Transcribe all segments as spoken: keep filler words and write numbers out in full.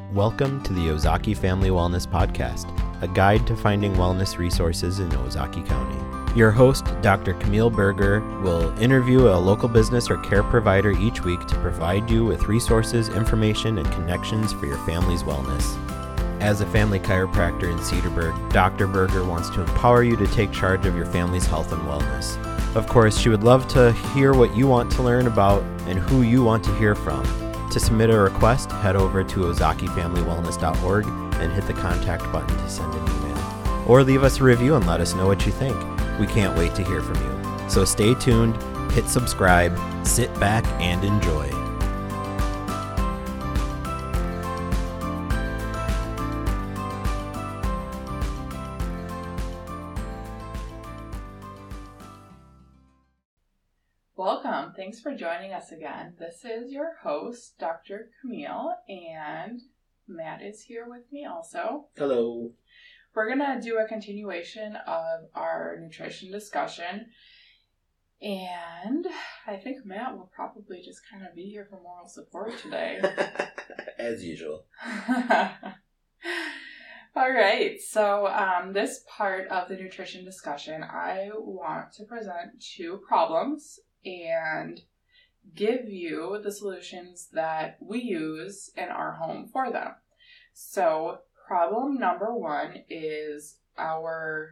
Welcome to the Ozaki Family Wellness Podcast, a guide to finding wellness resources in Ozaki County. Your host, Doctor Camille Berger, will interview a local business or care provider each week to provide you with resources, information, and connections for your family's wellness. As a family chiropractor in Cedarburg, Doctor Berger wants to empower you to take charge of your family's health and wellness. Of course, she would love to hear what you want to learn about and who you want to hear from. To submit a request, head over to ozaki family wellness dot org and hit the contact button to send an email. Or leave us a review and let us know what you think. We can't wait to hear from you. So stay tuned, hit subscribe, sit back, and enjoy. Welcome. Thanks for joining us again. This is your host, Doctor Camille, and Matt is here with me also. Hello. We're going to do a continuation of our nutrition discussion, and I think Matt will probably just kind of be here for moral support today. As usual. All right, so um, this part of the nutrition discussion, I want to present two problems and give you the solutions that we use in our home for them. So problem number one is our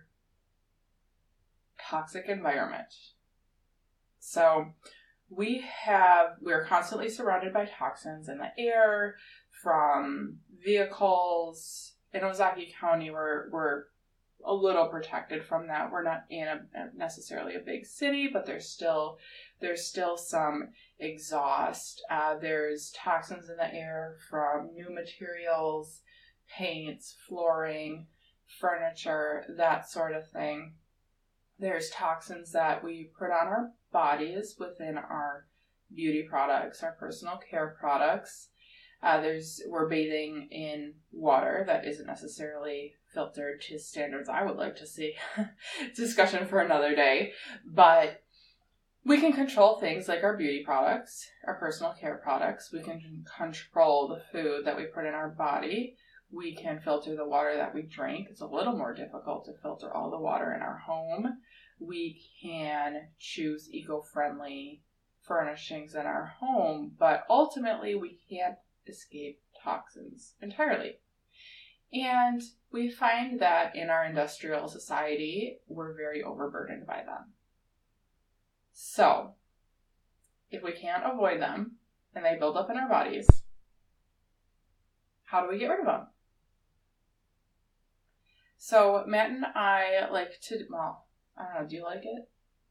toxic environment. So we have, we're constantly surrounded by toxins in the air from vehicles. In Ozaki County, we're, we're a little protected from that. We're not in a, necessarily a big city, but there's still there's still some exhaust. Uh, there's toxins in the air from new materials, paints, flooring, furniture, that sort of thing. There's toxins that we put on our bodies within our beauty products, our personal care products. Uh, there's we're bathing in water that isn't necessarily filtered to standards I would like to see. Discussion for another day. But we can control things like our beauty products, our personal care products. We can control the food that we put in our body. We can filter the water that we drink. It's a little more difficult to filter all the water in our home. We can choose eco-friendly furnishings in our home, but ultimately we can't escape toxins entirely. And we find that in our industrial society, we're very overburdened by them. So, if we can't avoid them and they build up in our bodies, how do we get rid of them? So, Matt and I like to, well, I don't know, do you like it?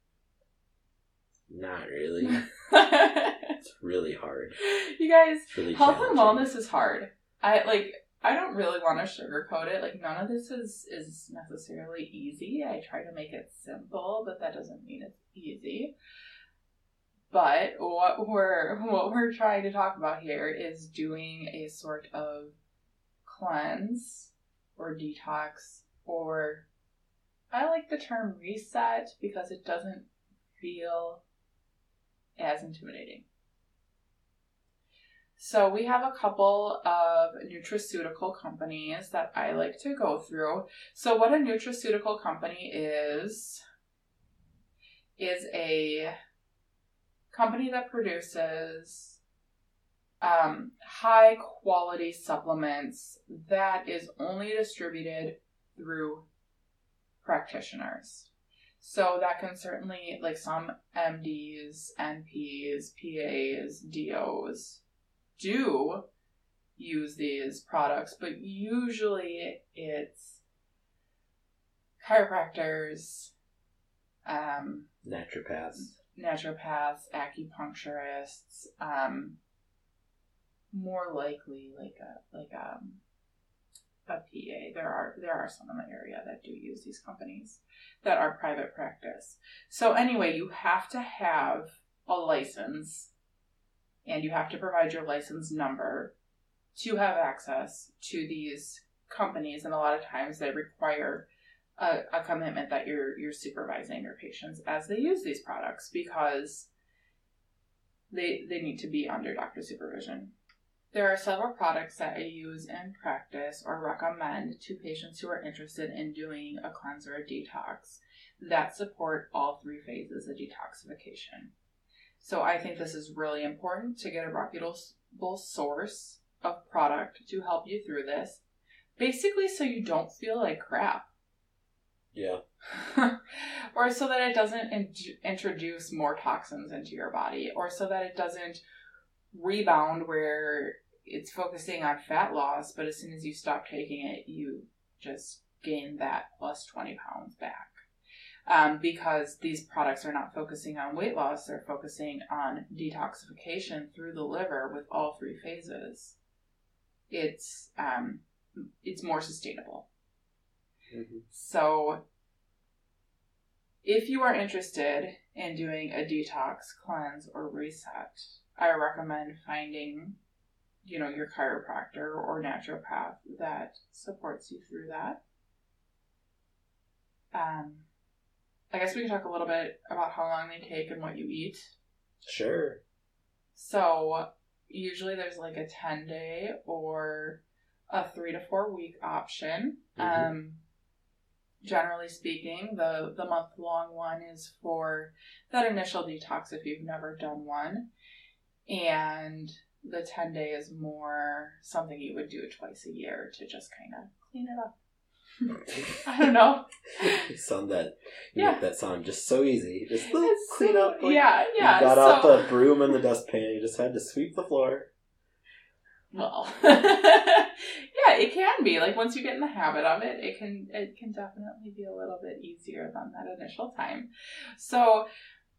Not really. It's really hard. You guys, really health and wellness is hard. I like. I don't really want to sugarcoat it. Like, none of this is is necessarily easy. I try to make it simple, but that doesn't mean it's easy. But what we're what we're trying to talk about here is doing a sort of cleanse or detox, or I like the term reset because it doesn't feel as intimidating. So we have a couple of nutraceutical companies that I like to go through. So what a nutraceutical company is, is a company that produces um, high quality supplements that is only distributed through practitioners. So that can certainly, like some M Ds, N Ps, P As, D Os, do use these products, but usually it's chiropractors, um, naturopaths, naturopaths, acupuncturists, um, more likely like a like a, a P A. There are there are some in the area that do use these companies that are private practice. So anyway, you have to have a license. And you have to provide your license number to have access to these companies. And a lot of times they require a, a commitment that you're you're supervising your patients as they use these products because they they need to be under doctor supervision. There are several products that I use in practice or recommend to patients who are interested in doing a cleanse or a detox that support all three phases of detoxification. So I think this is really important to get a reputable source of product to help you through this. Basically so you don't feel like crap. Yeah. Or so that it doesn't in- introduce more toxins into your body, or so that it doesn't rebound where it's focusing on fat loss, but as soon as you stop taking it, you just gain that plus twenty pounds back. Um, because these products are not focusing on weight loss, they're focusing on detoxification through the liver with all three phases. It's um, it's more sustainable. Mm-hmm. So, if you are interested in doing a detox, cleanse, or reset, I recommend finding, you know, your chiropractor or naturopath that supports you through that. Um, I guess we can talk a little bit about how long they take and what you eat. Sure. So, usually there's like a ten-day or a three to four week option. Mm-hmm. Um, generally speaking, the, the month-long one is for that initial detox if you've never done one. And the ten-day is more something you would do twice a year to just kind of clean it up. I don't know. You sound that, you yeah. make that sound just so easy. Just clean so, up. Like, yeah, yeah. You got so, out the broom and the dustpan. You just had to sweep the floor. Well, yeah, it can be. Like, once you get in the habit of it, it can it can definitely be a little bit easier than that initial time. So,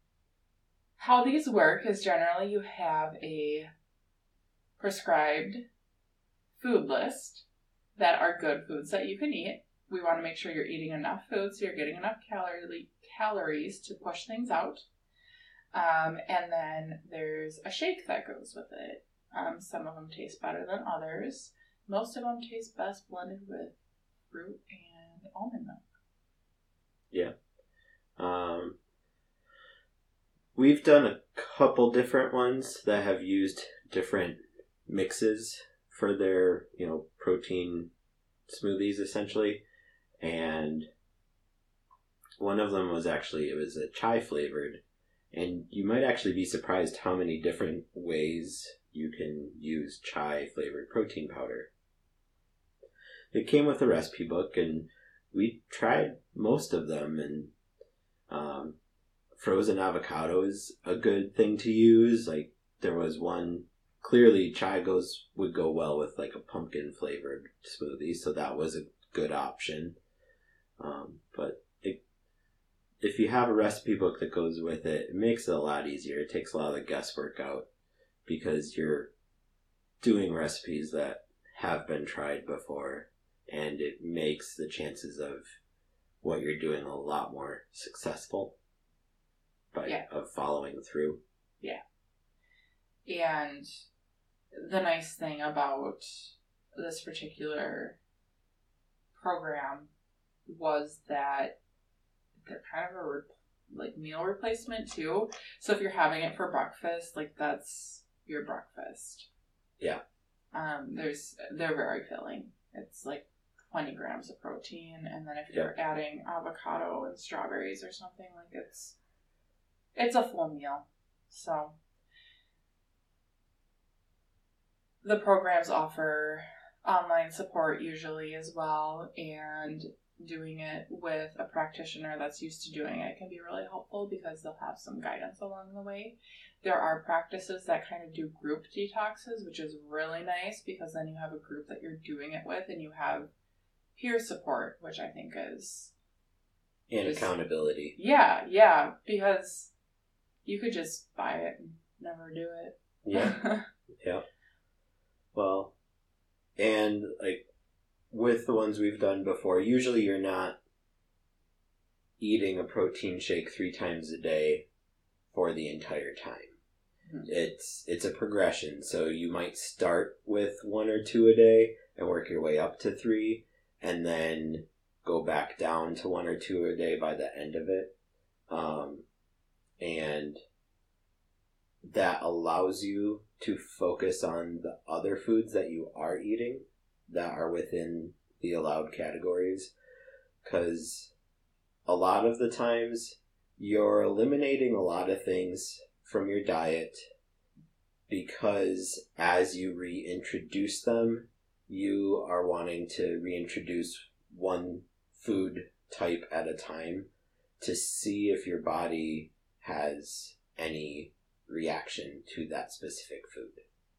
how these work is generally you have a prescribed food list that are good foods that you can eat. We want to make sure you're eating enough food so you're getting enough calorie, calories to push things out. Um, and then there's a shake that goes with it. Um, some of them taste better than others. Most of them taste best blended with fruit and almond milk. Yeah. Um, we've done a couple different ones that have used different mixes for their, you know, protein smoothies essentially. And one of them was actually, it was a chai flavored. And you might actually be surprised how many different ways you can use chai flavored protein powder. It came with a recipe book and we tried most of them, and um, frozen avocado is a good thing to use. Like there was one, clearly chai goes would go well with like a pumpkin flavored smoothie, so that was a good option. Um, but it, if you have a recipe book that goes with it, it makes it a lot easier. It takes a lot of the guesswork out because you're doing recipes that have been tried before, and it makes the chances of what you're doing a lot more successful by yeah. of following through. Yeah. And the nice thing about this particular program was that they're kind of a re- like meal replacement too. So if you're having it for breakfast, like that's your breakfast. Yeah. Um, there's they're very filling. It's like twenty grams of protein, and then if you're yeah. adding avocado and strawberries or something, like it's it's a full meal. So the programs offer online support usually as well, and doing it with a practitioner that's used to doing it can be really helpful because they'll have some guidance along the way. There are practices that kind of do group detoxes, which is really nice because then you have a group that you're doing it with and you have peer support, which I think is... And just, accountability. Yeah, yeah, because you could just buy it and never do it. Yeah, yeah. Well, and like with the ones we've done before, usually you're not eating a protein shake three times a day for the entire time. Mm-hmm. It's it's a progression, so you might start with one or two a day and work your way up to three, and then go back down to one or two a day by the end of it. Um, and that allows you to focus on the other foods that you are eating that are within the allowed categories. Because a lot of the times you're eliminating a lot of things from your diet because as you reintroduce them, you are wanting to reintroduce one food type at a time to see if your body has any reaction to that specific food.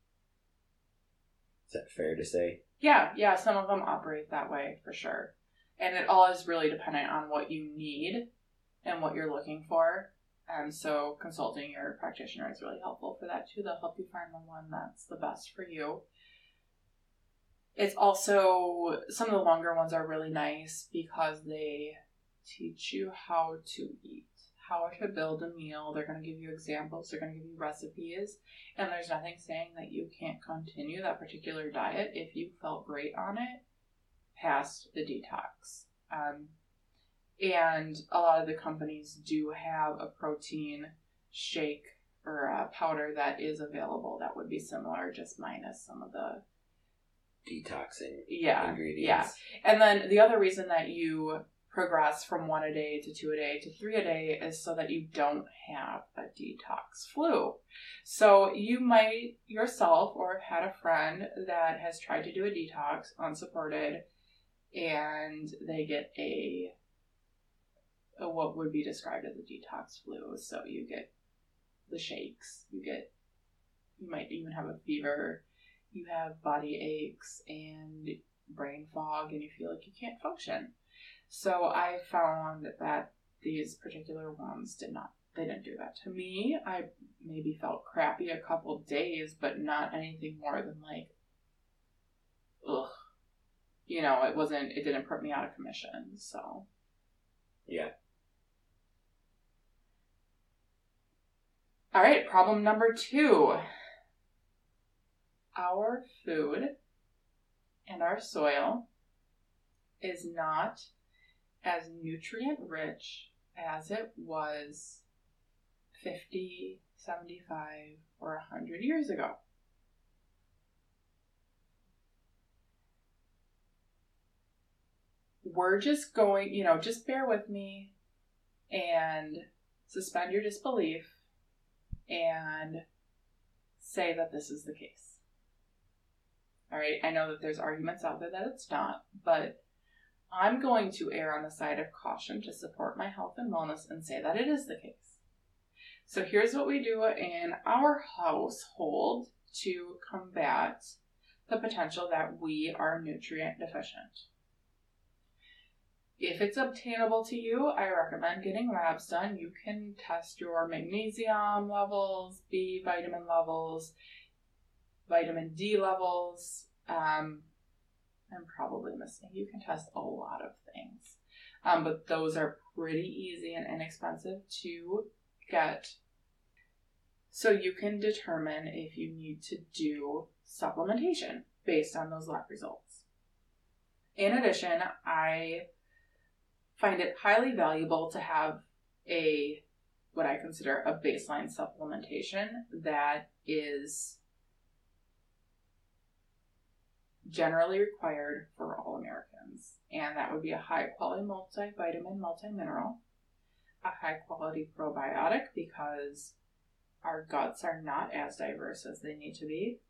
Is that fair to say? Yeah, yeah, some of them operate that way for sure. And it all is really dependent on what you need and what you're looking for. And so consulting your practitioner is really helpful for that too. They'll help you find the one that's the best for you. It's also, some of the longer ones are really nice because they teach you how to eat, how to build a meal. They're going to give you examples. They're going to give you recipes. And there's nothing saying that you can't continue that particular diet if you felt great on it past the detox. Um, and a lot of the companies do have a protein shake or a powder that is available that would be similar, just minus some of the detoxing yeah, ingredients. Yeah. And then the other reason that you progress from one a day to two a day to three a day is so that you don't have a detox flu. So you might yourself or have had a friend that has tried to do a detox unsupported and they get a, a what would be described as a detox flu. So you get the shakes, you get, you might even have a fever, you have body aches and brain fog, and you feel like you can't function. So I found that these particular ones did not, they didn't do that to me. I maybe felt crappy a couple days, but not anything more than like, ugh. You know, it wasn't, it didn't put me out of commission, so. Yeah. All right, problem number two. Our food and our soil is not as nutrient rich as it was fifty, seventy-five, or one hundred years ago. We're just going, you know, just bear with me and suspend your disbelief and say that this is the case. All right, I know that there's arguments out there that it's not, but I'm going to err on the side of caution to support my health and wellness and say that it is the case. So here's what we do in our household to combat the potential that we are nutrient deficient. If it's obtainable to you, I recommend getting labs done. You can test your magnesium levels, B vitamin levels, vitamin D levels. Um, I'm probably missing. You can test a lot of things. Um, but those are pretty easy and inexpensive to get. So you can determine if you need to do supplementation based on those lab results. In addition, I find it highly valuable to have a, what I consider a baseline supplementation that is generally required for all Americans. And that would be a high quality multivitamin, multimineral, a high quality probiotic because our guts are not as diverse as they need to be.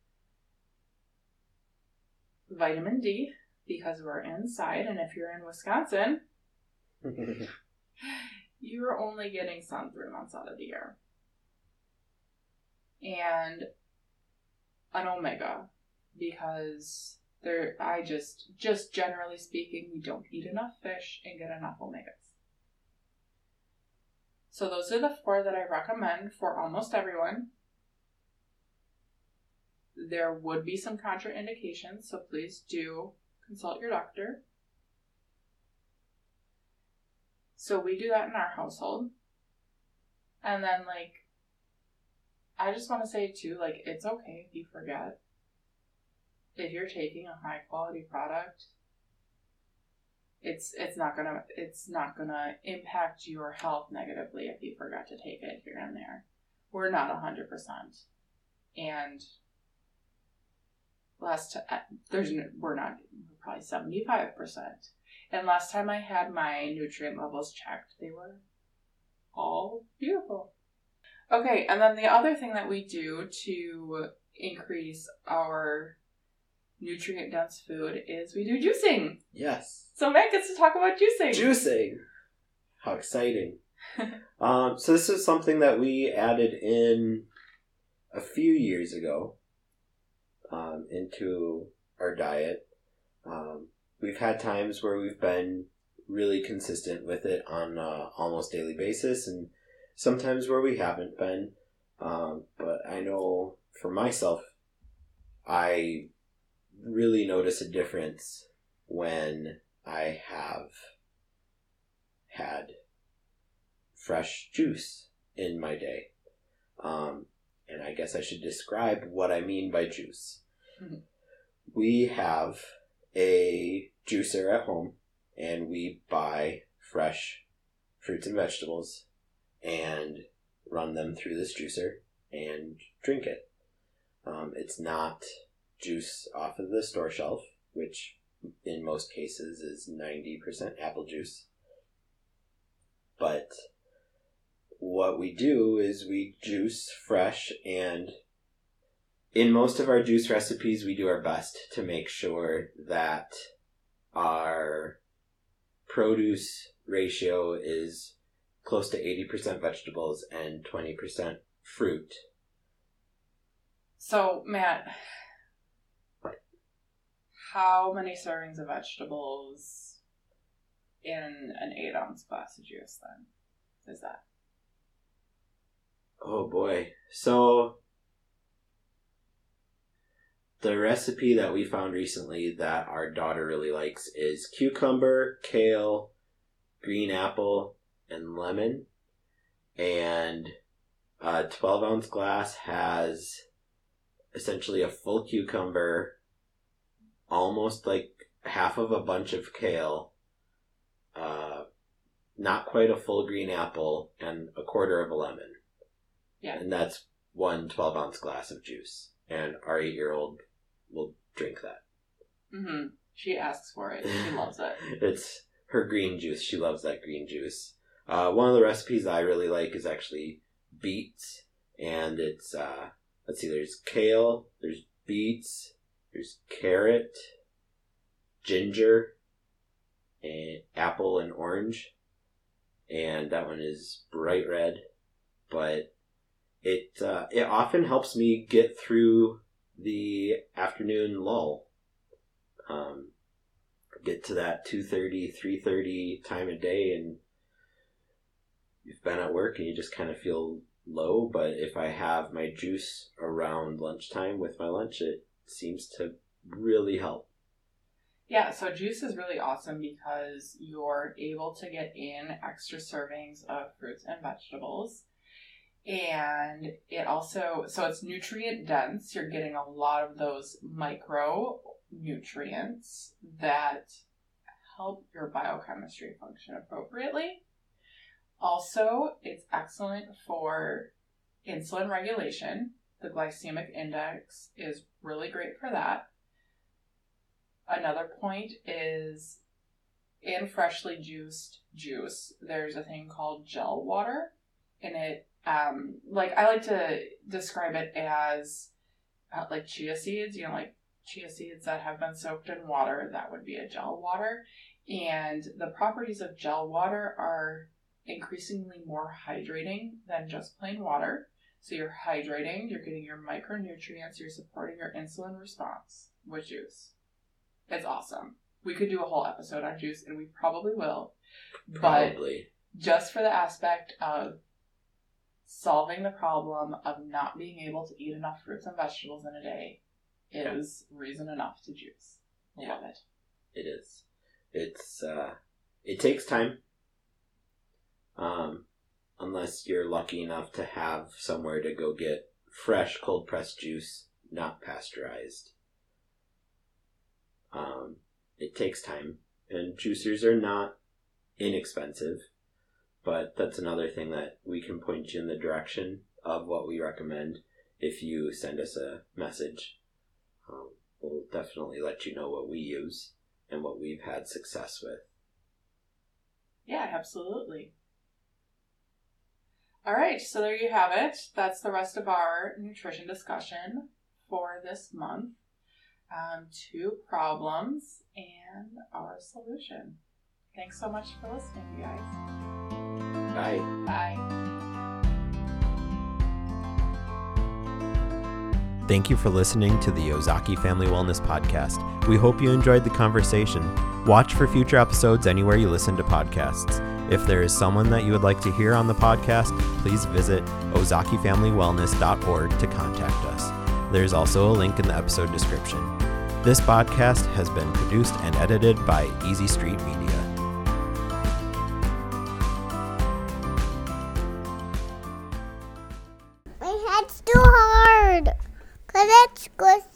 Vitamin D because we're inside, and if you're in Wisconsin, you're only getting sun three months out of the year. And an omega, because there, I just, just generally speaking, we don't eat enough fish and get enough omegas. So those are the four that I recommend for almost everyone. There would be some contraindications, so please do consult your doctor. So we do that in our household. And then, like, I just want to say, too, like, it's okay if you forget. If you're taking a high-quality product, it's it's not gonna it's not gonna impact your health negatively if you forgot to take it here and there. we're not one hundred percent. And last time, there's no, we're not, we're probably seventy-five percent. And last time I had my nutrient levels checked, they were all beautiful. Okay, and then the other thing that we do to increase our nutrient-dense food is we do juicing. Yes. So Matt gets to talk about juicing. Juicing! How exciting. um, so this is something that we added in a few years ago um, into our diet. Um, we've had times where we've been really consistent with it on an almost daily basis, and sometimes where we haven't been. Um, but I know for myself, I really notice a difference when I have had fresh juice in my day. Um, and I guess I should describe what I mean by juice. Mm-hmm. We have a juicer at home, and we buy fresh fruits and vegetables and run them through this juicer and drink it. Um, it's not juice off of the store shelf, which in most cases is ninety percent apple juice. But what we do is we juice fresh, and in most of our juice recipes we do our best to make sure that our produce ratio is close to eighty percent vegetables and twenty percent fruit. So, Matt, how many servings of vegetables in an eight ounce glass of juice then is that? Oh boy. So the recipe that we found recently that our daughter really likes is cucumber, kale, green apple, and lemon. And a twelve ounce glass has essentially a full cucumber, almost like half of a bunch of kale, uh, not quite a full green apple, and a quarter of a lemon. Yeah. And that's one twelve ounce glass of juice. And our eight-year-old will drink that. Mm-hmm. She asks for it. She loves it. It's her green juice. She loves that green juice. Uh, one of the recipes I really like is actually beets. And it's, uh, let's see, there's kale, there's beets, there's carrot, ginger, and apple and orange. And that one is bright red. But it uh, it often helps me get through the afternoon lull. Um, get to that two thirty, three thirty time of day, and you've been at work and you just kind of feel low. But if I have my juice around lunchtime with my lunch, it seems to really help. Yeah, so juice is really awesome because you're able to get in extra servings of fruits and vegetables. And it also, so it's nutrient dense. You're getting a lot of those micronutrients that help your biochemistry function appropriately. Also, it's excellent for insulin regulation. The glycemic index is really great for that. Another point is in freshly juiced juice, there's a thing called gel water, and it Um, like, I like to describe it as, uh, like, chia seeds, you know, like, chia seeds that have been soaked in water, that would be a gel water, and the properties of gel water are increasingly more hydrating than just plain water, so you're hydrating, you're getting your micronutrients, you're supporting your insulin response with juice. It's awesome. We could do a whole episode on juice, and we probably will, Probably. But just for the aspect of solving the problem of not being able to eat enough fruits and vegetables in a day is reason enough to juice. I love it. It is. It's, uh, it takes time. Um, unless you're lucky enough to have somewhere to go get fresh cold pressed juice, not pasteurized. Um, it takes time. And juicers are not inexpensive. But that's another thing that we can point you in the direction of what we recommend if you send us a message. Um, we'll definitely let you know what we use and what we've had success with. Yeah, absolutely. All right, so there you have it. That's the rest of our nutrition discussion for this month. Um, two problems and our solution. Thanks so much for listening, you guys. Bye. Bye. Thank you for listening to the Ozaki Family Wellness Podcast. We hope you enjoyed the conversation. Watch for future episodes anywhere you listen to podcasts. If there is someone that you would like to hear on the podcast, please visit ozaki family wellness dot org to contact us. There's also a link in the episode description. This podcast has been produced and edited by Easy Street Media. My head's too hard. Cause it's good.